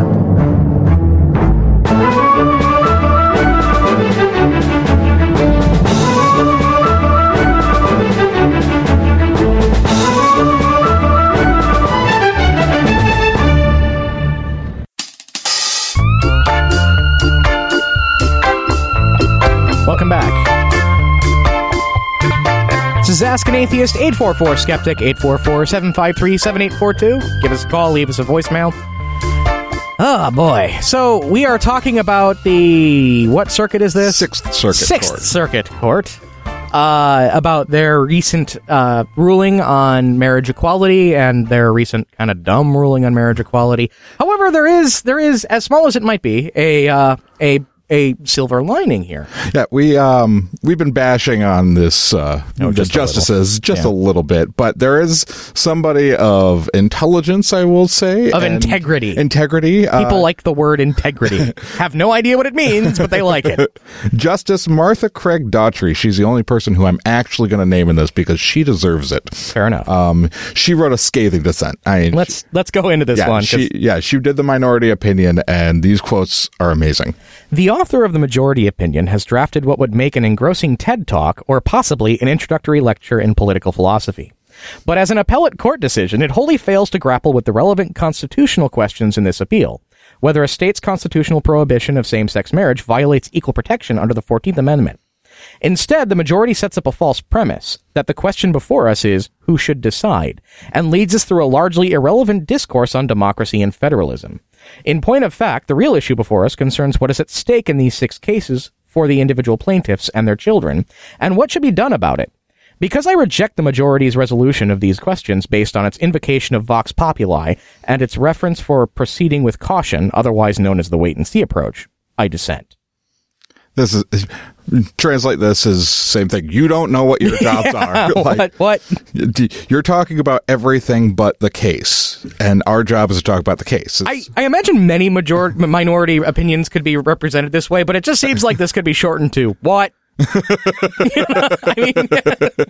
Welcome back. This is Ask an Atheist, eight four four skeptic, eight four four, seven five three, seven eight four two. Give us a call, leave us a voicemail. Oh, boy. So, we are talking about the... What circuit is this? Sixth Circuit Sixth Court. Circuit Court. uh, about their recent uh, ruling on marriage equality and their recent kind of dumb ruling on marriage equality. However, there is there is, as small as it might be, a uh, a a silver lining here. Yeah, we um we've been bashing on this uh Oh, the just a justices little. just Yeah. a little bit, but there is somebody of intelligence, I will say, Of and integrity. Integrity. People uh, like the word integrity. Have no idea what it means, but they like it. Justice Martha Craig Daughtry. She's the only person who I'm actually going to name in this because she deserves it. Fair enough. Um, she wrote a scathing dissent. I mean, Let's let's go into this yeah, one. 'cause she yeah she did the minority opinion, and these quotes are amazing. The author of the majority opinion has drafted what would make an engrossing TED Talk or possibly an introductory lecture in political philosophy. But as an appellate court decision, it wholly fails to grapple with the relevant constitutional questions in this appeal. Whether a state's constitutional prohibition of same-sex marriage violates equal protection under the fourteenth Amendment. Instead, the majority sets up a false premise that the question before us is who should decide, and leads us through a largely irrelevant discourse on democracy and federalism. In point of fact, the real issue before us concerns what is at stake in these six cases for the individual plaintiffs and their children, and what should be done about it. Because I reject the majority's resolution of these questions based on its invocation of vox populi and its reference for proceeding with caution, otherwise known as the wait-and-see approach, I dissent. This is translate this as same thing. You don't know what your jobs Yeah, are. Like, what? What? You're talking about everything but the case, and our job is to talk about the case. I, I imagine many major- minority opinions could be represented this way, but it just seems like this could be shortened to what? You know, I mean,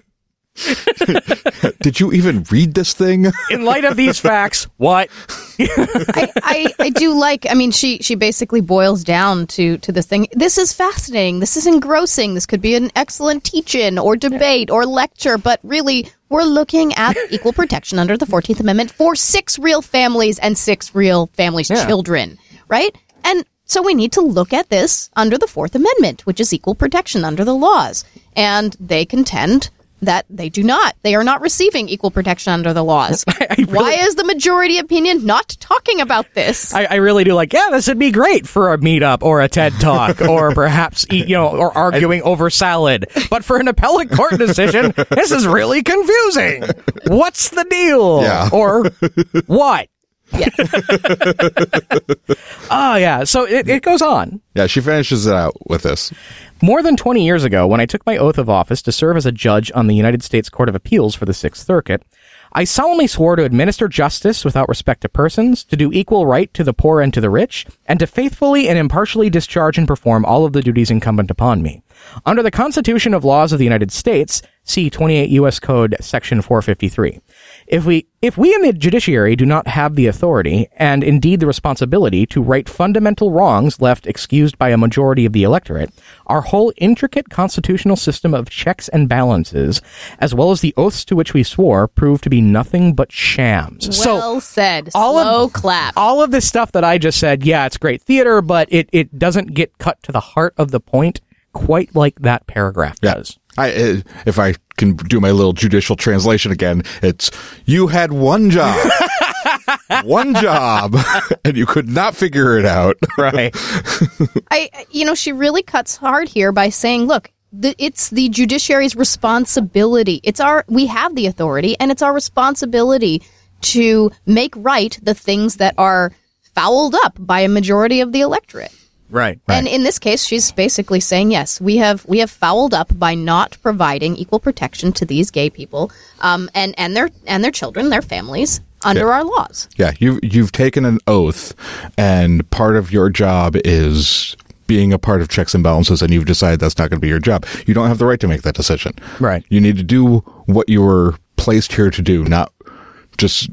Did you even read this thing? in light of these facts, what? I, I, I do like, I mean, she, she basically boils down to, to this thing. This is fascinating. This is engrossing. This could be an excellent teach-in or debate or lecture, but really, we're looking at equal protection under the fourteenth Amendment for six real families and six real families' Yeah. children, right? And so we need to look at this under the Fourth Amendment, which is equal protection under the laws. And they contend that they do not. They are not receiving equal protection under the laws. really- Why is the majority opinion not talking about this? I, I really do like, yeah, this would be great for a meetup or a TED Talk or perhaps, eat, you know, or arguing over salad. But for an appellate court decision, this is really confusing. What's the deal? Yeah. Or what? Yeah. Oh, yeah. So it, it goes on. Yeah, she finishes it out with this. More than twenty years ago, when I took my oath of office to serve as a judge on the United States Court of Appeals for the Sixth Circuit, I solemnly swore to administer justice without respect to persons, to do equal right to the poor and to the rich, and to faithfully and impartially discharge and perform all of the duties incumbent upon me. Under the Constitution of Laws of the United States, see twenty-eight U S Code Section four fifty-three. If we, if we in the judiciary do not have the authority, and indeed the responsibility, to right fundamental wrongs left excused by a majority of the electorate, our whole intricate constitutional system of checks and balances, as well as the oaths to which we swore, prove to be nothing but shams. Well said. all of- Slow clap. All of this stuff that I just said, yeah, it's great theater, but it, it doesn't get cut to the heart of the point quite like that paragraph does. I, uh, if I can do my little judicial translation again, it's you had one job, one job, and you could not figure it out. Right. I, you know, she really cuts hard here by saying, look, the, it's the judiciary's responsibility. It's our, we have the authority, and it's our responsibility to make right the things that are fouled up by a majority of the electorate. Right. And in this case, she's basically saying, yes, we have we have fouled up by not providing equal protection to these gay people, um, and and their and their children, their families, under Yeah. our laws. Yeah, you you've taken an oath, and part of your job is being a part of checks and balances, and you've decided that's not going to be your job. You don't have the right to make that decision. Right. You need to do what you were placed here to do, not just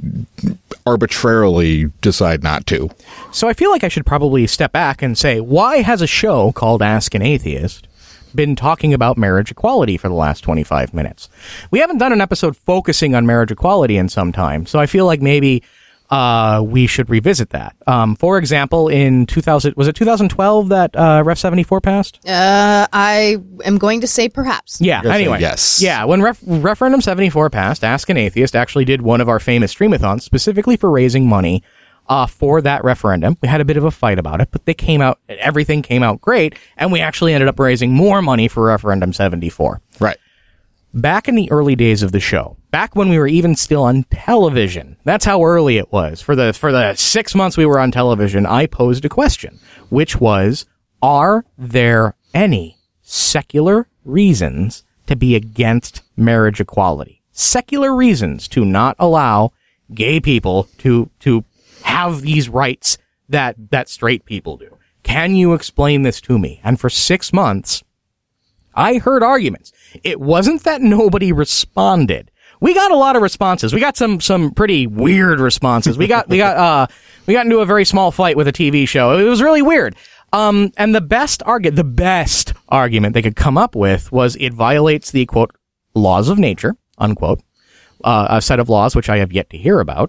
arbitrarily decide not to. So I feel like I should probably step back and say, why has a show called Ask an Atheist been talking about marriage equality for the last twenty-five minutes? We haven't done an episode focusing on marriage equality in some time, so I feel like maybe uh, we should revisit that. Um, for example, in two thousand, was it two thousand twelve that uh, Ref seventy-four passed? Uh, I am going to say perhaps. Yeah, You're gonna say anyway. yes. Yeah, when ref- Referendum seventy-four passed, Ask an Atheist actually did one of our famous streamathons specifically for raising money uh, for that referendum. We had a bit of a fight about it, but they came out, everything came out great, and we actually ended up raising more money for Referendum seventy-four. Right. back in the early days of the show, back when we were even still on television, that's how early it was. For the for the six months we were on television, I posed a question, which was, are there any secular reasons to be against marriage equality? Secular reasons to not allow gay people to to have these rights that that straight people do. Can you explain this to me? And for six months, I heard arguments. It wasn't that nobody responded. We got a lot of responses. We got some some pretty weird responses. We got we got uh we got into a very small fight with a T V show. It was really weird. Um and the best argument the best argument they could come up with was it violates the quote laws of nature, unquote. Uh, a set of laws which I have yet to hear about.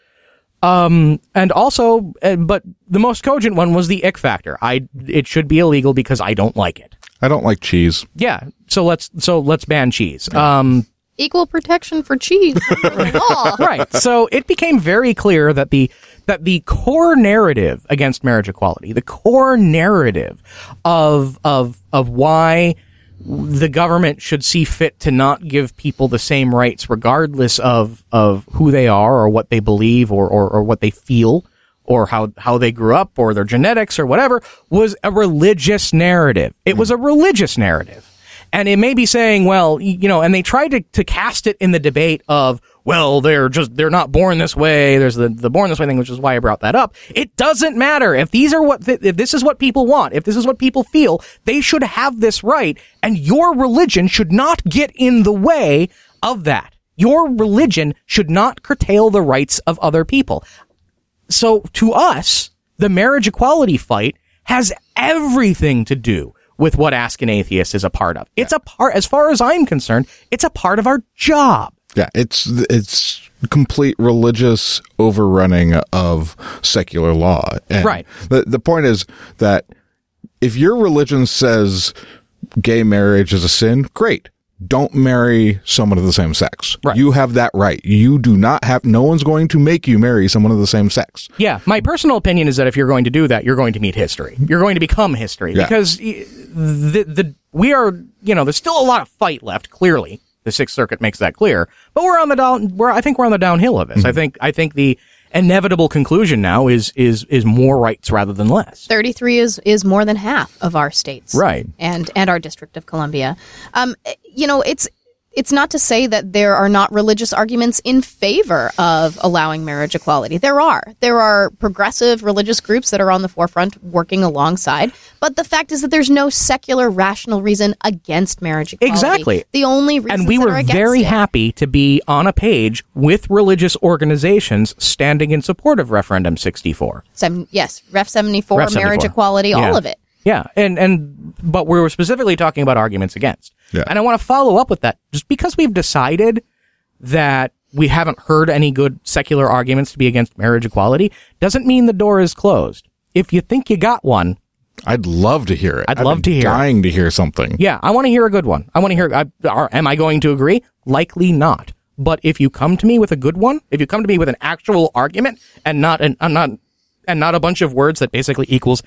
Um, and also, uh, but the most cogent one was the ick factor. I, it should be illegal because I don't like it. I don't like cheese. Yeah. So let's, so let's ban cheese. Um, Equal protection for cheese. Right. So it became very clear that the, that the core narrative against marriage equality, the core narrative of, of, of why the government should see fit to not give people the same rights regardless of, of who they are or what they believe or, or, or what they feel or how, how they grew up or their genetics or whatever, was a religious narrative. It was a religious narrative. And it may be saying, well, you know, and they tried to, to cast it in the debate of, well, they're just, they're not born this way. There's the, the born this way thing, which is why I brought that up. It doesn't matter. If these are what, th- if this is what people want, if this is what people feel, they should have this right. And your religion should not get in the way of that. Your religion should not curtail the rights of other people. So to us, the marriage equality fight has everything to do with what Ask an Atheist is a part of. It's a part, as far as I'm concerned, it's a part of our job. Yeah, it's it's complete religious overrunning of secular law. And right. The the point is that if your religion says gay marriage is a sin, great. Don't marry someone of the same sex. Right. You have that right. You do not have, no one's going to make you marry someone of the same sex. Yeah. My personal opinion is that if you're going to do that, you're going to meet history. You're going to become history. Yeah. Because the, the, we are, you know, there's still a lot of fight left, clearly. The Sixth Circuit makes that clear. But we're on the down, we're, I think we're on the downhill of this. Mm-hmm. I think, I think the inevitable conclusion now is, is, is more rights rather than less. thirty-three is, is more than half of our states. Right. And, and our District of Columbia. Um, you know, it's, it's not to say that there are not religious arguments in favor of allowing marriage equality. There are. There are progressive religious groups that are on the forefront working alongside. But the fact is that there's no secular, rational reason against marriage equality. Exactly. The only reason And we were very it. happy to be on a page with religious organizations standing in support of Referendum sixty-four. Seven, yes, Ref seventy-four, Ref seventy-four. marriage equality, Yeah. all of it. Yeah, and, and but we were specifically talking about arguments against. Yeah. And I want to follow up with that. Just because we've decided that we haven't heard any good secular arguments to be against marriage equality doesn't mean the door is closed. If you think you got one, I'd love to hear it. I'd I've love been to hear it. dying to hear something. Yeah, I want to hear a good one. I want to hear, I, are, am I going to agree? Likely not. But if you come to me with a good one, if you come to me with an actual argument and not an, uh, not, and not a bunch of words that basically equals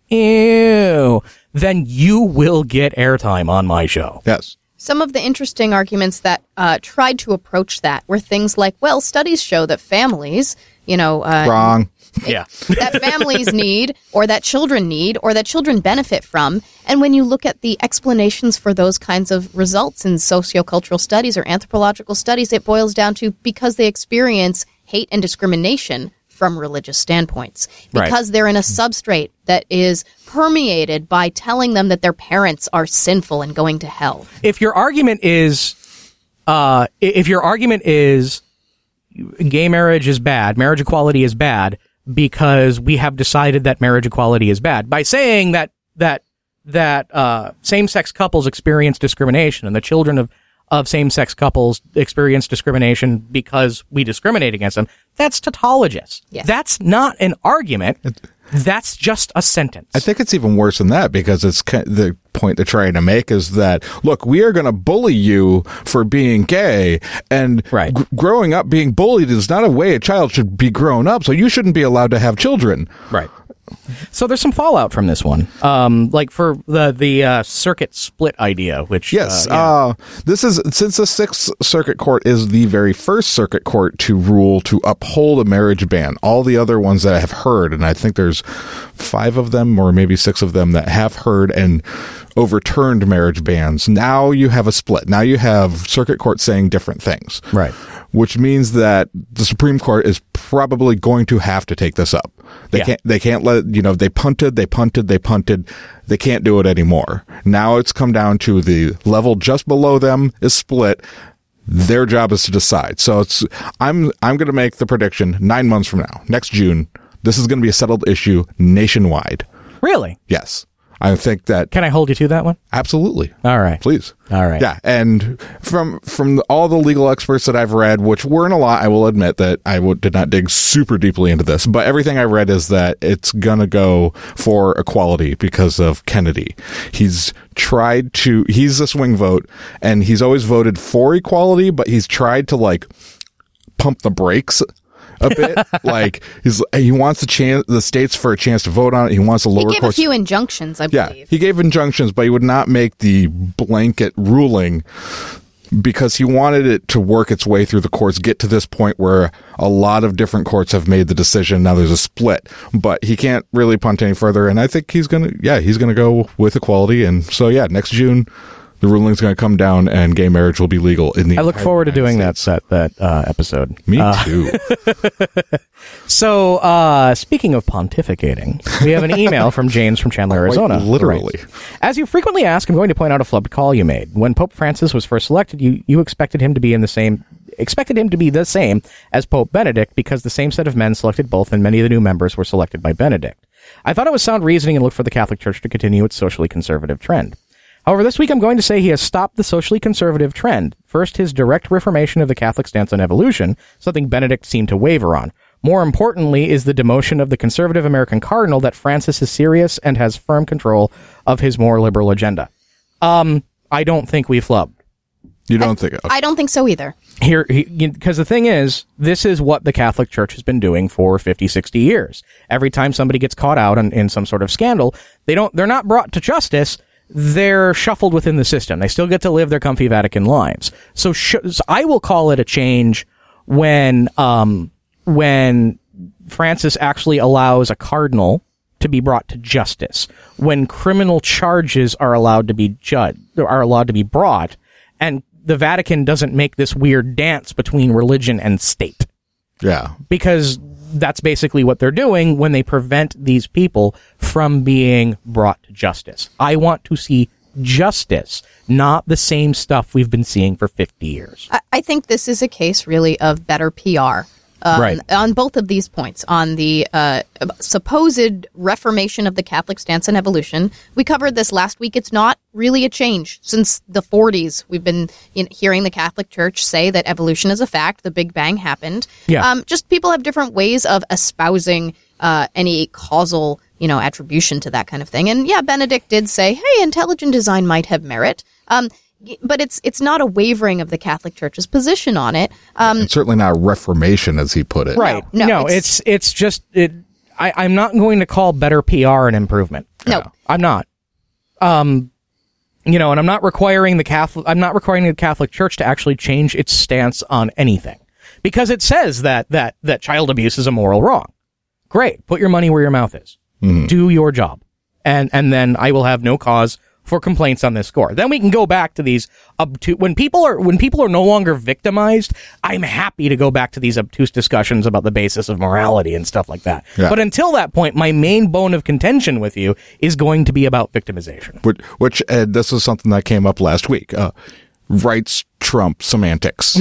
ew, then you will get airtime on my show. Yes. Some of the interesting arguments that uh, tried to approach that were things like, well, studies show that families, you know, uh, Wrong. Yeah. that families need, or that children need, or that children benefit from. And when you look at the explanations for those kinds of results in sociocultural studies or anthropological studies, it boils down to because they experience hate and discrimination from religious standpoints. Because Right. they're in a substrate that is permeated by telling them that their parents are sinful and going to hell. If your argument is, uh, if your argument is gay marriage is bad, marriage equality is bad, because we have decided that marriage equality is bad, by saying that, that, that, uh, same-sex couples experience discrimination and the children of, of same-sex couples experience discrimination because we discriminate against them, that's tautologous. Yes. That's not an argument. That's just a sentence. I think it's even worse than that, because it's ki- the point they're trying to make is that, look, we are going to bully you for being gay, and Right. g- growing up being bullied is not a way a child should be grown up, so you shouldn't be allowed to have children. Right. So there's some fallout from this one, um, like for the the uh, circuit split idea, which yes, uh, yeah. uh, this is since the Sixth Circuit Court is the very first circuit court to rule to uphold a marriage ban. All the other ones that I have heard, and I think there's five of them or maybe six of them that have heard and overturned marriage bans. Now you have a split. Now you have circuit court saying different things, right? Which means that the Supreme Court is probably going to have to take this up. They Yeah. can't. They can't let it, you know. They punted. They punted. They punted. They can't do it anymore. Now it's come down to the level just below them is split. Their job is to decide. So it's. I'm. I'm going to make the prediction nine months from now, next June. This is going to be a settled issue nationwide. Really? Yes. I think that. Can I hold you to that one? Absolutely. All right. Please. All right. Yeah. And from from the, all the legal experts that I've read, which weren't a lot, I will admit that I w- did not dig super deeply into this, but everything I read is that it's going to go for equality because of Kennedy. He's tried to, he's a swing vote, and he's always voted for equality, but he's tried to like pump the brakes a bit. Like he's he wants the chance the states for a chance to vote on it. He wants the lower He gave courts. a few injunctions, I Yeah, believe. he gave injunctions, but he would not make the blanket ruling because he wanted it to work its way through the courts, get to this point where a lot of different courts have made the decision. Now there's a split, but he can't really punt any further. And I think he's going to, yeah, he's going to go with equality. And so, yeah, next June, the ruling's going to come down and gay marriage will be legal in the I look entire forward to United doing States. that that that uh, episode. Me Uh, too. So, uh, speaking of pontificating, we have an email from James from Chandler, Arizona. who literally. writes, As you frequently ask, I'm going to point out a flubbed call you made. When Pope Francis was first elected, you, you expected him to be in the same expected him to be the same as Pope Benedict because the same set of men selected both and many of the new members were selected by Benedict. I thought it was sound reasoning and looked for the Catholic Church to continue its socially conservative trend. However, this week I'm going to say he has stopped the socially conservative trend. First, his direct reformation of the Catholic stance on evolution, something Benedict seemed to waver on. More importantly is the demotion of the conservative American cardinal that Francis is serious and has firm control of his more liberal agenda. Um, I don't think we flubbed. You don't think? I don't think so either. Here, because the thing is, this is what the Catholic Church has been doing for fifty, sixty years. Every time somebody gets caught out in, in some sort of scandal, they don't, they're not brought to justice. They're shuffled within the system. They still get to live their comfy Vatican lives. So, sh- so I will call it a change when, um, when Francis actually allows a cardinal to be brought to justice, when criminal charges are allowed to be judged, are allowed to be brought, and the Vatican doesn't make this weird dance between religion and state. Yeah. Because that's basically what they're doing when they prevent these people from being brought to justice. I want to see justice, not the same stuff we've been seeing for fifty years. I, I think this is a case really of better P R. Um, Right. On both of these points, on the uh, supposed reformation of the Catholic stance on evolution, we covered this last week. It's not really a change. Since the forties, we've been in, hearing the Catholic Church say that evolution is a fact. The Big Bang happened. Yeah. Um, just people have different ways of espousing uh, any causal, you know, attribution to that kind of thing. And yeah, Benedict did say, hey, intelligent design might have merit. Um, But it's it's not a wavering of the Catholic Church's position on it. Um, And certainly not a reformation, as he put it. Right. No, No, it's- it's, it's just, it, I, I'm not going to call better P R an improvement. No. I'm not. Um, you know, and I'm not requiring the Catholic, I'm not requiring the Catholic Church to actually change its stance on anything. Because it says that, that, that child abuse is a moral wrong. Great. Put your money where your mouth is. Mhm. Do your job. And, and then I will have no cause for complaints on this score. Then we can go back to these obtuse, when people are, when people are no longer victimized, I'm happy to go back to these obtuse discussions about the basis of morality and stuff like that. Yeah. But until that point, my main bone of contention with you is going to be about victimization. Which, which uh, this was something that came up last week. Uh, rights trump semantics.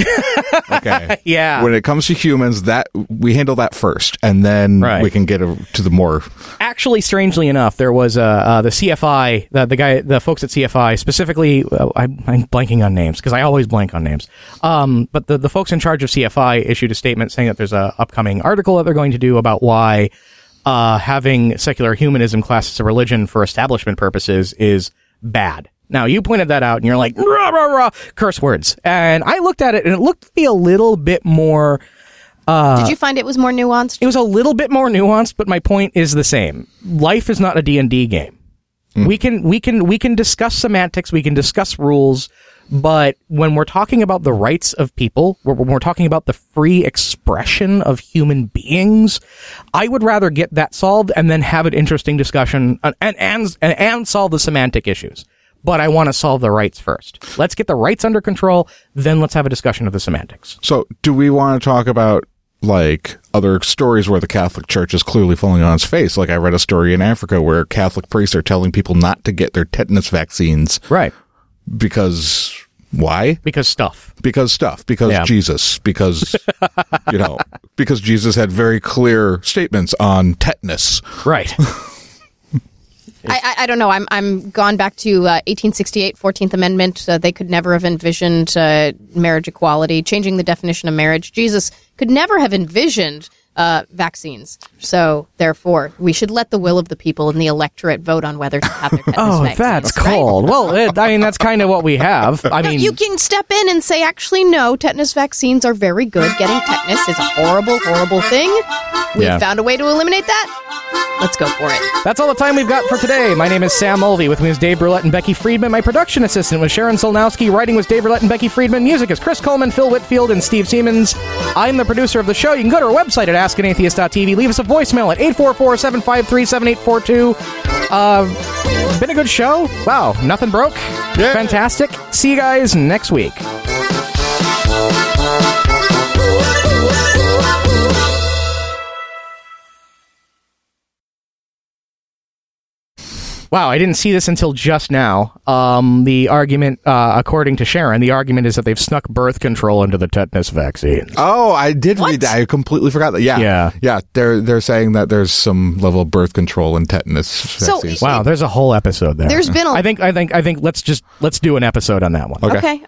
Okay. Yeah. When it comes to humans, that we handle that first, and then Right. we can get a, to the more. Actually, strangely enough, there was uh, uh, the C F I, the, the guy, the folks at C F I, specifically, uh, I'm, I'm blanking on names because I always blank on names. Um, but the, the folks in charge of C F I issued a statement saying that there's a upcoming article that they're going to do about why uh, having secular humanism classed as a religion for establishment purposes is bad. Now, you pointed that out, and you're like, rah, rah, rah, curse words. And I looked at it, and it looked to be a little bit more Uh, Did you find it was more nuanced? It was a little bit more nuanced, but my point is the same. Life is not a D and D game. Mm. We can we can we can discuss semantics, we can discuss rules, but when we're talking about the rights of people, when we're talking about the free expression of human beings, I would rather get that solved and then have an interesting discussion and and and, and solve the semantic issues. But I want to solve the rights first. Let's get the rights under control, then let's have a discussion of the semantics. So, do we want to talk about like other stories where the Catholic Church is clearly falling on its face? Like I read a story in Africa where Catholic priests are telling people not to get their tetanus vaccines. Right. Because why? Because stuff. Because stuff. Because yeah. Jesus. Because, you know, because Jesus had very clear statements on tetanus. Right. I, I, I don't know. I'm I'm gone back to uh, eighteen sixty-eight, fourteenth Amendment. Uh, they could never have envisioned uh, marriage equality, changing the definition of marriage. Jesus could never have envisioned uh, vaccines. So, therefore, we should let the will of the people and the electorate vote on whether to have their tetanus oh, vaccines. that's right? cold. Well, it, I mean, that's kind of what we have. I No, mean, you can step in and say, actually, no, tetanus vaccines are very good. Getting tetanus is a horrible, horrible thing. We Yeah. found a way to eliminate that. Let's go for it. that's all the time we've got for today. My name is Sam Mulvey. With me is Dave Brulette and Becky Friedman. My production assistant was Sharon Solnowski. Writing was Dave Brulette and Becky Friedman. Music is Chris Coleman, Phil Whitfield, and Steve Siemens. I'm the producer of the show. You can go to our website at ask an atheist dot t v. Leave us a voicemail at eight four four, seven five three, seven eight four two. Uh, been a good show. Wow, nothing broke. Yeah. Fantastic. See you guys next week. Wow, I didn't see this until just now. Um, the argument, uh, according to Sharon, the argument is that they've snuck birth control into the tetanus vaccine. Oh, I did read that. I completely forgot that. Yeah. Yeah. Yeah. They're, they're saying that there's some level of birth control in tetanus So, vaccines. Wow, there's a whole episode there. There's been a- I think, I think, I think let's just, let's do an episode on that one. Okay. Okay.